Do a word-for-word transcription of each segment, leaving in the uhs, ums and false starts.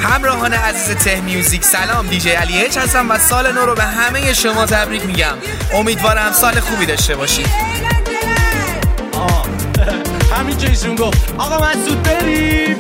همراهان عزیز ته میوزیک سلام، دیجی علی اچ هستم و سال نو رو به همه شما تبریک میگم. امیدوارم سال خوبی داشته باشید. آه همین که ایشون گفت آقا مسعود بریم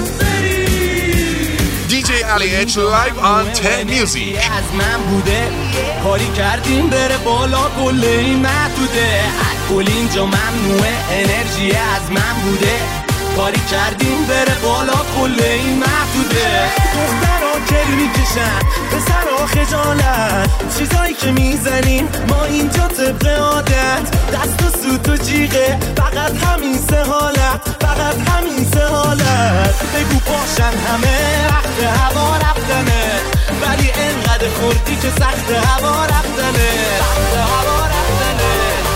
دیجی علی اچ لایو آن ته میوزیک. از من بوده کاری کردیم بره بالا کل این محدوده، کل اینجا ممنوعه انرژی از من بوده کاری کردیم بره بالا کل این محدوده. دخترها کل میکشن پسرها خجالت، چیزایی که میزنیم ما اینجا طبق عادت، دست و سوت و جیغه فقط همین سه حالت، فقط همین سه حالت. بگو باشن همه وقت هوا رفتنه، ولی انقدر خوردی که سخت هوا رفتنه، سخت هوا رفتنه.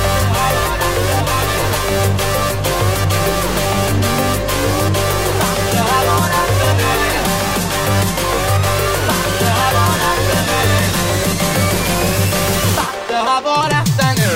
هوا رفتنه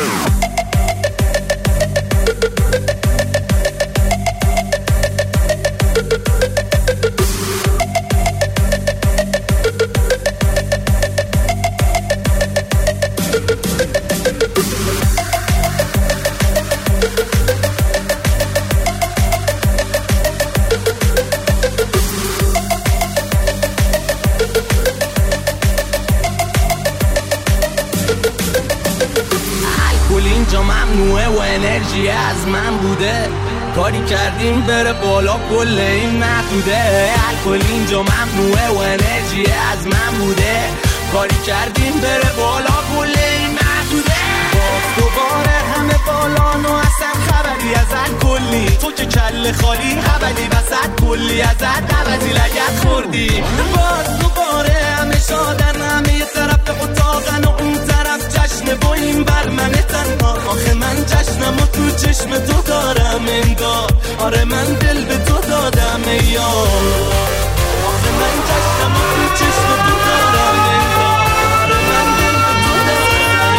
اینجا ممنوعه و انرژی از من بوده کاری کردیم بره بالا کل این محدوده، الکل اینجا ممنوعه و انرژی از من بوده کاری کردیم بره بالا کل این محدوده. باز دوباره همه بالان و اصلا خبری از الکلی، تو که کل خالی خبری وسط کلی ازت عوضی لگت خوردی. باز دوباره همه شادن همه یه طرف اتاقن و اون طرف جشن با این بر من تنها. آخه من جشنم و تو چشم تو دارم انگار، آره من دل به تو دادم یار. آخه من جشنم و تو چشم تو دارم انگار، آره من دل به تو دادم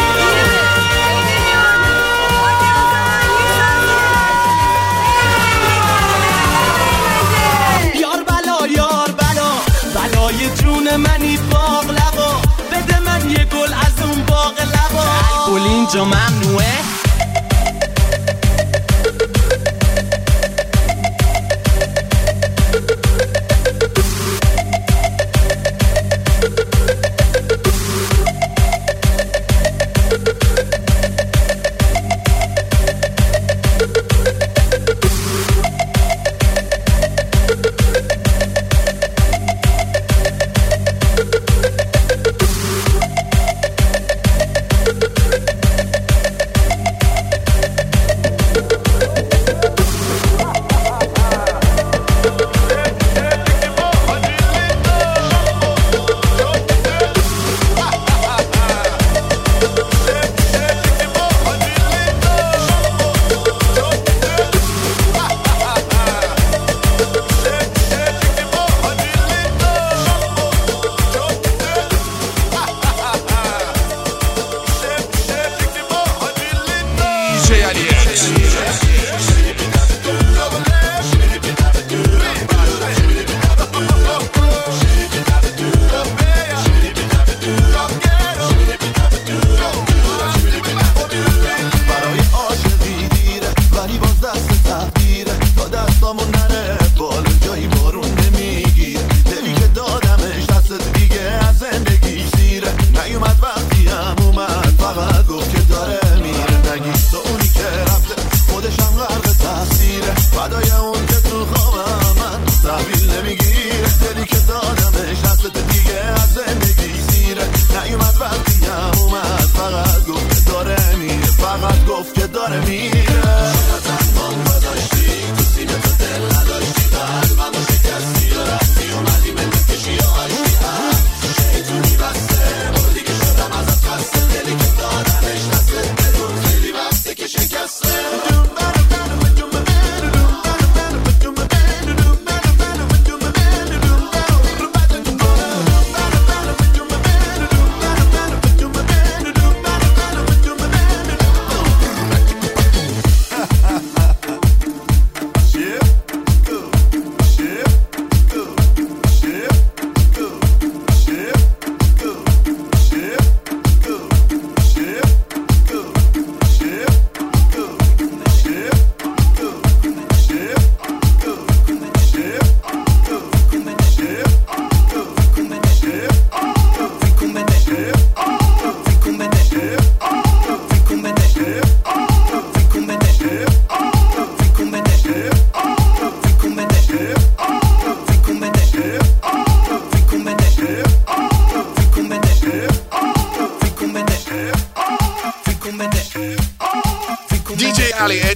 یار. بلا یار بلا بلای جون منی باغ لبا، بده من یه گل از اون باغ لبا. گل اینجا ممنوعه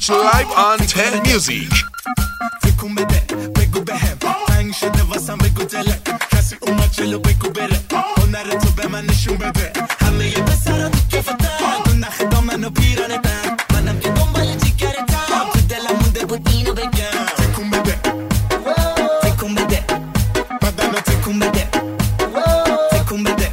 H live on ten Music. تکون بده بگو بهم تنگ شده واسم بگو دلت کسی اومد جلو بگو بره هنر تو به من نشون بده همه یه پسرا تو کفتن تو نخ دامن و پیرانتن منم که دنبال جیگرتم تو دلم مونده بود اینو بگم تکون بده تکون بده بدنو تکون بده تکون بده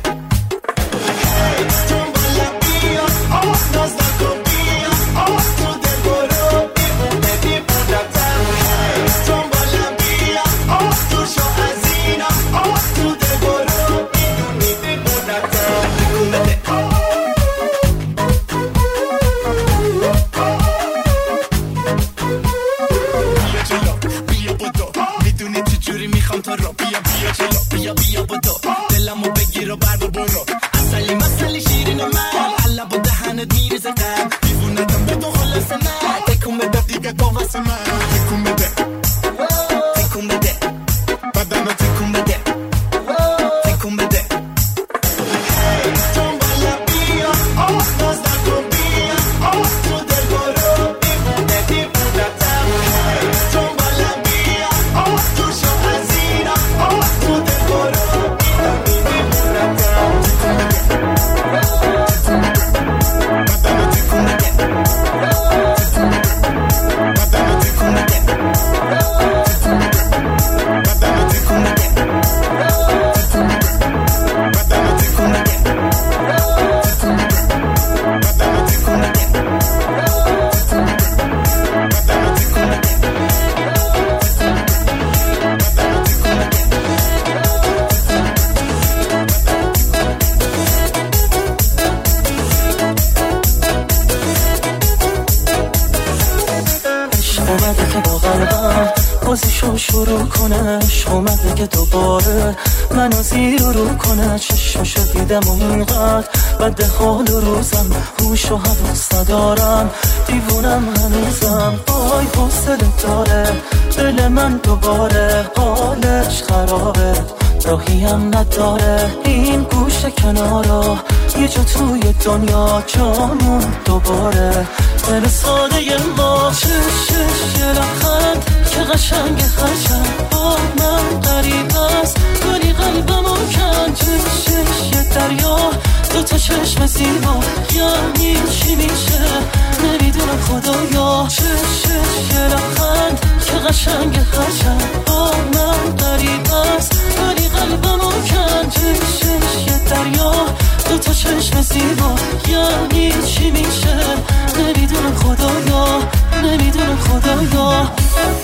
دنبالم بیا ناز نکن بیا تو دل برو بدی بودتم دنبالم بیا تو شو از اینا تو دل برو میدونی بی بودتم تکون بده بیا جلو بیا بدو میدونی چجوری میخوام تو رو بیا بیا جلو بیا بیا بدو دلمو بگیر و بر برو اصلی مسئلی شیرین من علب و دهنت میریزه قم دیوونتم به تو خلاص من تکون بده دیگه تو واسه من تکون بده تکون بده بدنو تکون بده تکون بده دنبالم بیا ناز نکن بیا تو دل برو دیوونه دیوونتم دنبالم بیا تو شو از اینا تو دل برو میدونی دیوونتم تکون بده بدنو تکون بده تکون بده بدنو تکون بده تکون بده بدنو تکون بده تکون بده بدنو تکون بده تکون بده بدنو تکون بده تکون بده بدنو تکون بده عشق اومده که با قلبم بازیشو شروع کنه عشق اومده که دوباره منو زیر و رو کنه چشمشو دیدم و اینقدر بده حال و روزم هوش و حواس ندارم دیوونم هنوزم وای حوصله داره دل من دوباره حالش خرابه راهی هم نداره این گوشه کنارا یه جا توی دنیا جامون دوباره دل ساده ما شش شش یه لبخند که قشنگ قشنگ با من قریب است گلی قلبمو کن توی شش یه دریا دو تا چشم زیبا یعنی چی میشه نمیدونم خدایا شش شش یه لبخند که قشنگ قشنگ با من قریب است گلی قلبمو کن توی شش یه دریا دو تا چشم زیبا یعنی چی میشه نمیدونم خدایا نمیدونم خدایا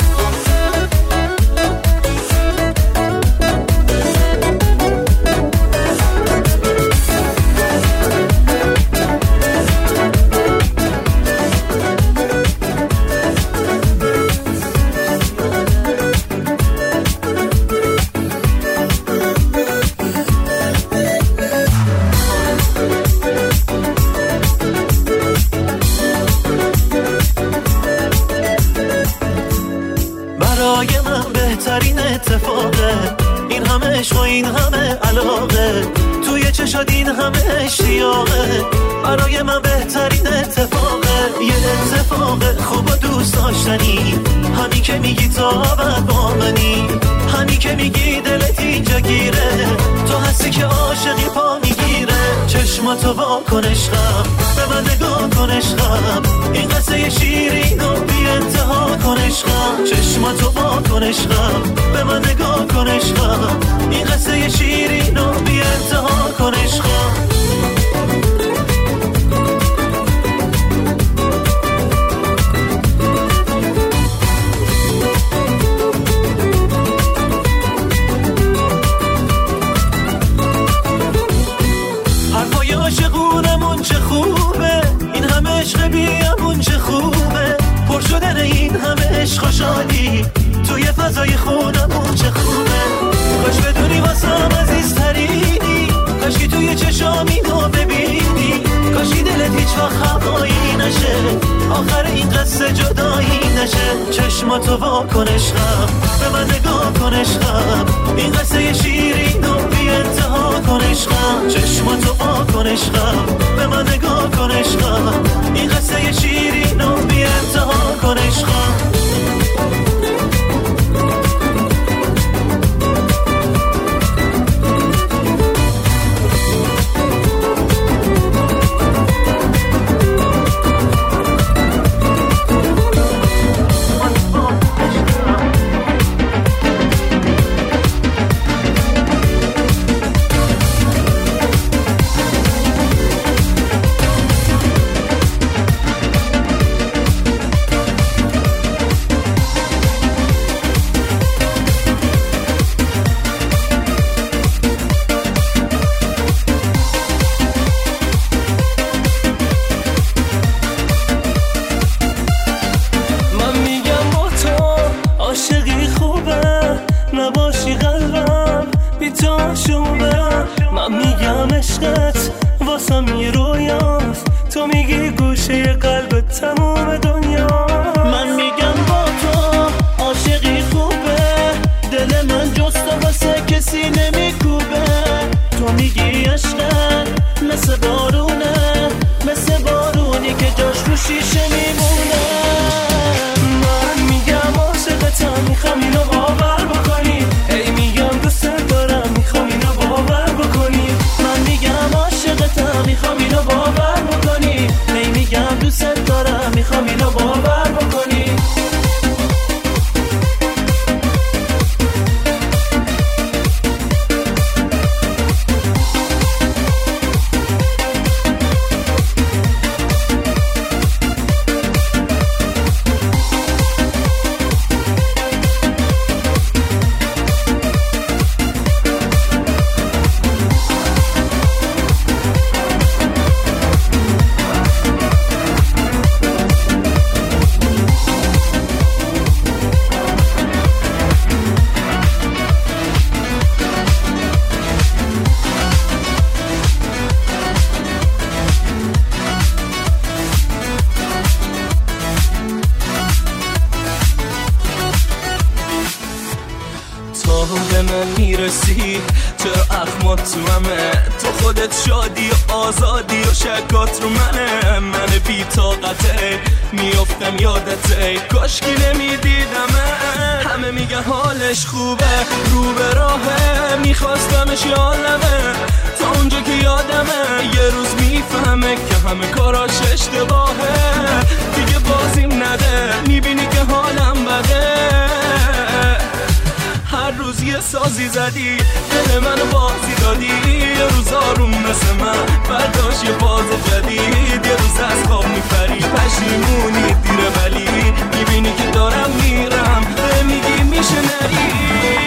برای من بهترین اتفاقه این همه عشق و این همه علاقه توی چشات این همه اشتیاقه برای من بهترین اتفاقه یه اتفاق خوب و دوست داشتنی همین که میگی تا ابد با منی همین که میگی دلت اینجا گیره تو هستی که عاشقی پا میگیره چشماتو وا کن عشقم به من نگاه کن عشقم این قصه شیرین و بی انتها کن عشقم چشماتو وا کن عشقم به من نگاه کن عشقم این قصه شیرین و بی انتها کن عشقم حرفای عاشقونمون چه خوبه این همه عشق بیامون چه خوبه پر شدن این همه عشق و شادی توی فضای خونمون چه خوبه کاش بدونی واسم عزیزترینی کاش که توی چشام اینو ببینی کاشی دلت هیچ وقت هوایی نشه، آخر این قصه جدایی نشه. چشماتو وا کن عشقم، به من نگاه کن عشقم، این قصه شیرین و بی انتها کن عشقم. چشماتو وا کن عشقم، به من نگاه کن عشقم، این قصه شیرین و بی انتها کن عشقم. به من میرسی چرا اخمات تو همه، تو خودت شادی و آزادی و شکات رو منه. من بی طاقته میافتم یادته، کاشکی نمیدیدمه. همه میگن حالش خوبه رو به راهه، میخواستمش یادمه تا اونجا که یادمه. یه روز میفهمه که همه کاراش اشتباهه، دیگه بازیم نده میبینی که حالم بده. هر روز یه سازی زدی دل منو بازی دادی، یه روز آروم مثل من برداشت یه باز جدید. یه روز از خواب میپری پشیمونی دیره، ولی میبینی که دارم میرم به میگی میشه نری.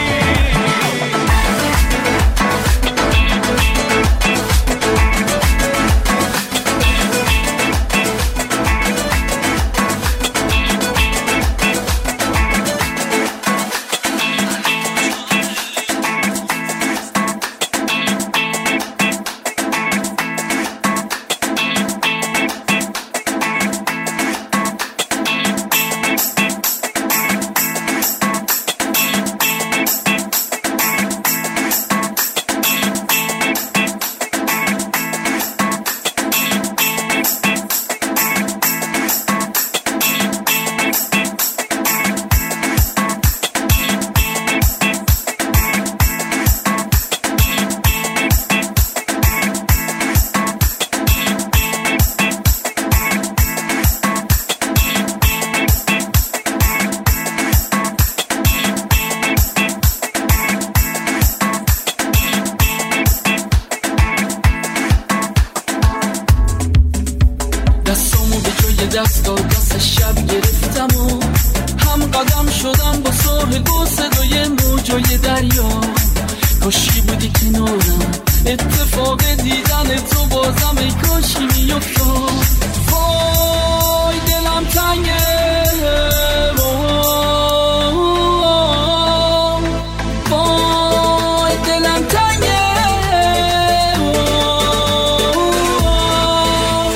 دستا دست شب گرفتم و هم قدم شدم با ساحل با صدای موجای دریا. کاشکی بودی کنارم اتفاق دیدن تو بازم، ای کاشکی میافتاد. وای دلم تنگه، وای دلم تنگه،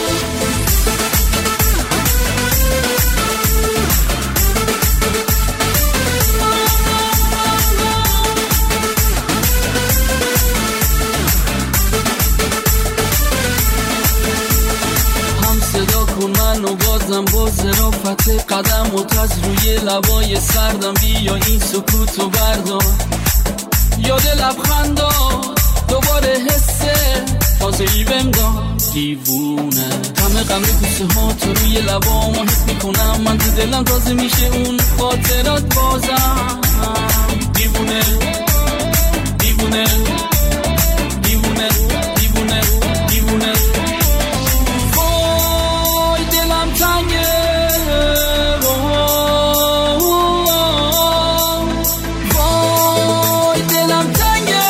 مسافت قدم و از روی لبای سردم بیا این سکوتو بردار. یاد لبخندا دوباره حسه تازه ای بهم داد دیوونه. همه غم کوسه ها تو روی لبامو حس میکنم، من تو دلم تازه میشه اون خاطرات بازم. دیوونه دیوونه دیوونه دیوونه دیوونه وای دلم تنگه وای دلم تنگه.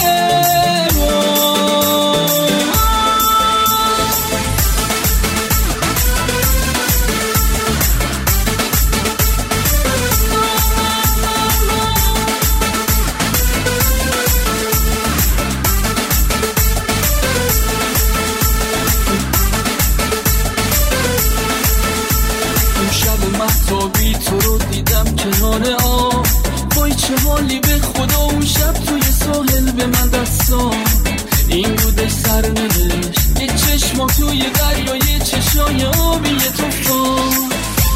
محتابی تو رو دیدم کنار آب، وای چه حالی به خدا اون شب توی ساحل به من دستان. این بوده سرنوشت یه چشما توی دریا، یه چشای آبی یه طوفان.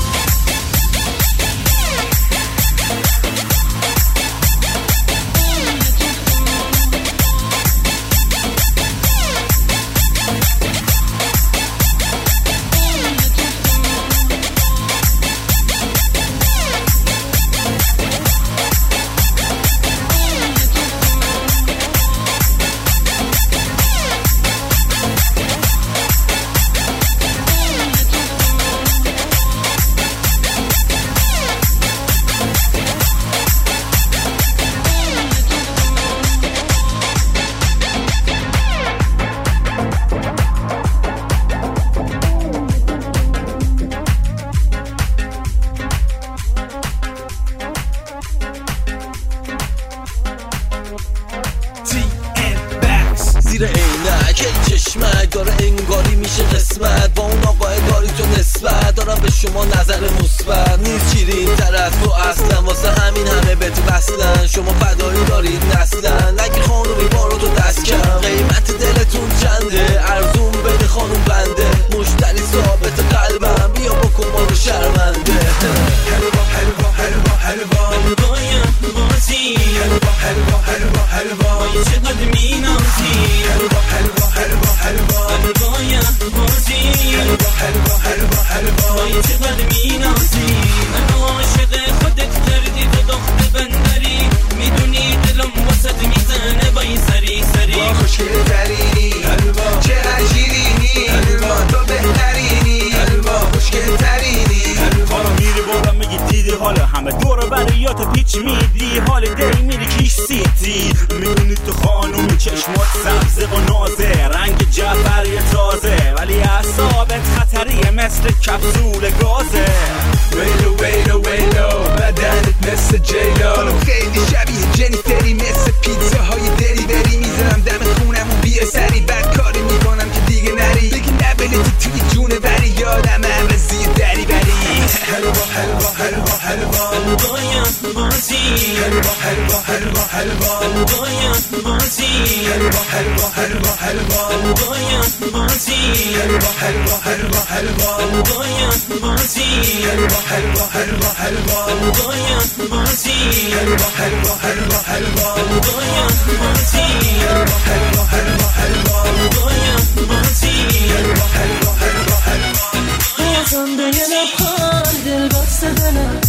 زیر عینک چشمک داره انگاری میشه قسمت، با اون آقای داری تو نسبت دارم به شما نظر مثبت. نیست شیرین تر از تو اصلا، واسه همین همه به تو بستن. شما فدایی دارید نسلن، نگی خانومی بارو تو دست کم. قیمت دلتون چنده؟ ارزون بده خانوم بنده، مشتری ثابت قلبم، بیا بکن ما رو شرمنده. حلوا حلوا حلوا حلوا حلوایم بازی، حلوا حلوا حلوا حلوا وای چقدر مینازی. حلوا حلوا حلوا حلوا حلوایم بازی، حلوا حلوا حلوا حلوا وای چقدر مینازی. من عاشق خودت کردی تو داخل بندری، میدونی دلم واسط میزنه وای سری سری. با خوشگل ترینی حلوا، چقدر شیرینی حلوا، تو بهترینی حلوا، خوشگل ترینی حالا میری بارم میگی دیدی حالا همه دور بریات پیچ میدی، حال دی میری کیش سیتی. میدونی تو خانومی چشمات سبزه و نازه، رنگ جعفری تازه ولی اعصابت خطریه مثل کپسول گازه. ویلو ویلو ویلو بدنت مثل جیلو، خیلی شبیه جنیفری مثل پیتزاهای دلیوری. میذارم دم خونم و بیا سری، بد کاری میکنم که دیگه نری، دیگه نبلتی توی جونه بری، یادم عوضی دری بری. حلوا حلوا حلوا حلوا حلوایم بازی، حلوا حلوا حلوا حلوا حلوایم بازی، حلوا حلوا حلوا حلوا حلوایم بازی، حلوا حلوا حلوا حلوا حلوایم بازی، حلوا حلوا حلوا حلوا حلوایم بازی، حلوا حلوا حلوا حلوا حلوایم بازی، حلوا حلوا حلوا حلوا حلوایم بازی، حلوا حلوا حلوا حلوا بازم به یه لبخند دل بسته دلم،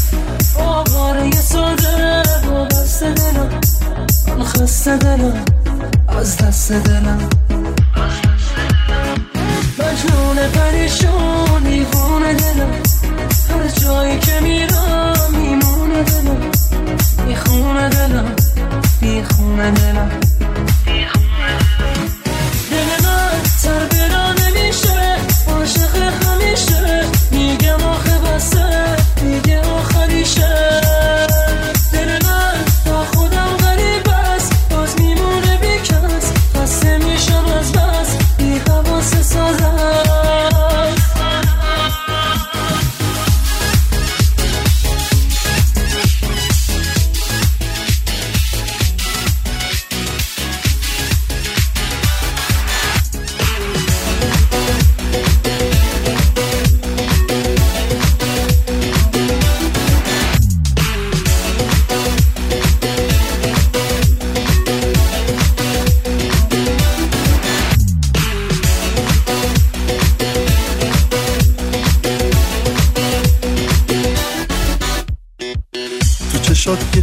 آواره ساده با بسته دلم، من خسته دلم از دست دلم، مجنون پریشون دیوونه دلم، هر جایی که میرم میمونه دلم، میخونه دلم میخونه دلم. دل من سر برا نمیشه، عاشق همیشه، میگم آخه بسه، میگه آخریشه. دل من با خودم غریب است، باز میمونه بی کس، خسته میشم از بس، بی حواس سازم.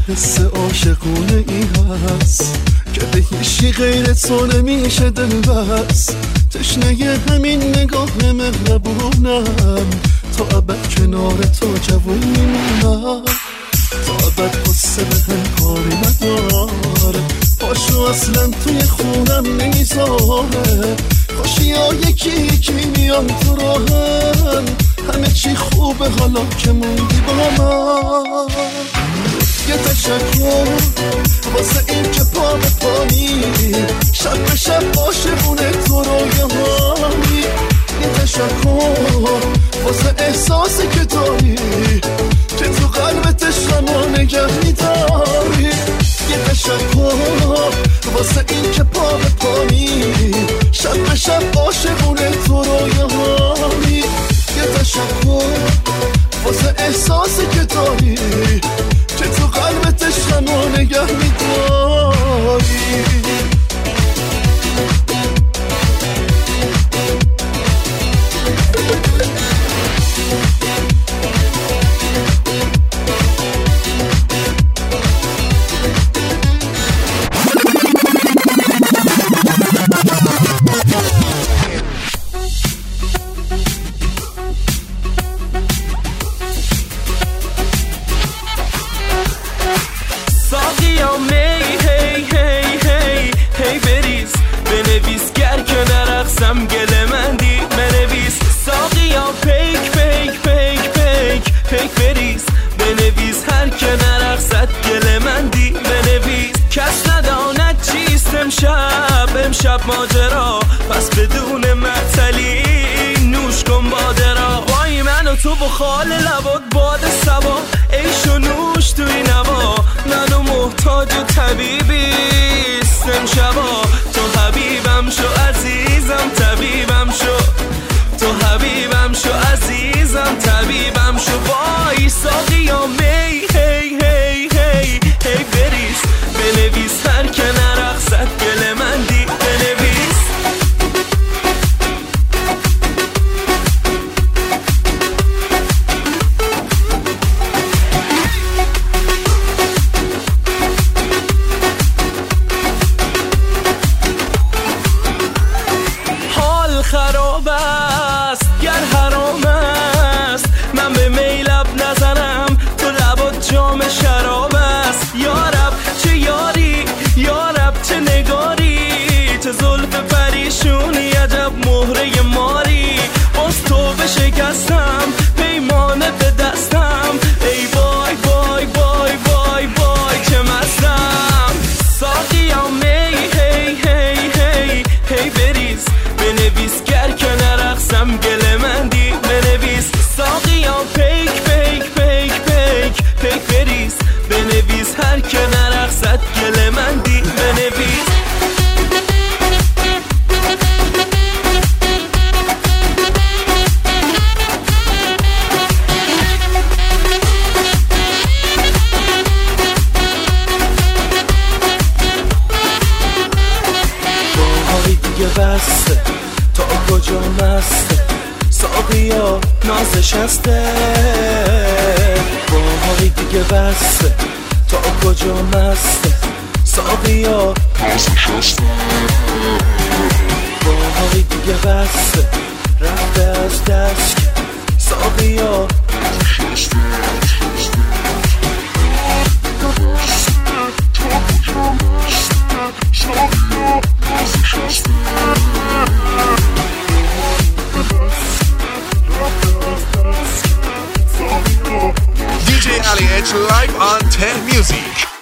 حس عاشقونه ای هست که به هیچی غیر تو نمیشه دل بس. تشنه همین نگاه مهربونم، تا ابد کنار تو جوون میمونم. تا ابد قصه به هم کاری نداره، پاشو اصلا توی خونم نمیذاره. خوشی ها یکی یکی میان تو راهم، همه چی خوبه حالا که موندی با من. یه تشکر واسه این که پا به پایی، شب به شب عاشقونه تو رویاهایی. یه تشکر واسه احساسی که داری، که تو قلبت عشقمو نگه میداری. یه تشکر واسه این که پا به پایی، شب به شب عاشقونه تو رویاهایی. یه تشکر واسه احساسی که داری، که تو قلبت عشقمو نگه میداری. امشب ماجرا پس بدون معطلی نوش کن باده را. وای من و تو با خال لبات باد سبا، عیش و نوش توی نوا. منو محتاج و طبیبیست امشبا. تو حبیبم شو عزیزم طبیبم شو، تو حبیبم شو عزیزم طبیبم شو. وای ساقی ها می هی هی هی هی بریز، بنویس هر که نرقصد گل من دی بنویس. حال خراب است گر حرام است، من به میلب نزنم تو لبات جام شراب است. یارب چه یاری یارب چه نگاری، چه زلف پریشونی عجب مهره ماری. باز تو به شکستم پیمانه به دستم، ای وای وای وای وای وای چه مستم. ساقی ها می هی هی هی هی بریز، بنویس گر که نرقصم گل من دی بنویس. ساقی ها پیک پیک پیک پیک پیک بریز، بنویس هر که نرقصد گل من دی بنویس. باهای دیگه بسته تا کجا مسته، ساقی ها نازش هسته. باهای دیگه بسته تا کجا مسته، ساقی ها نازش هسته. باهای دیگه بسته رفته از دست، ساقی ها نازش هسته. D J Ali H live on ten Music.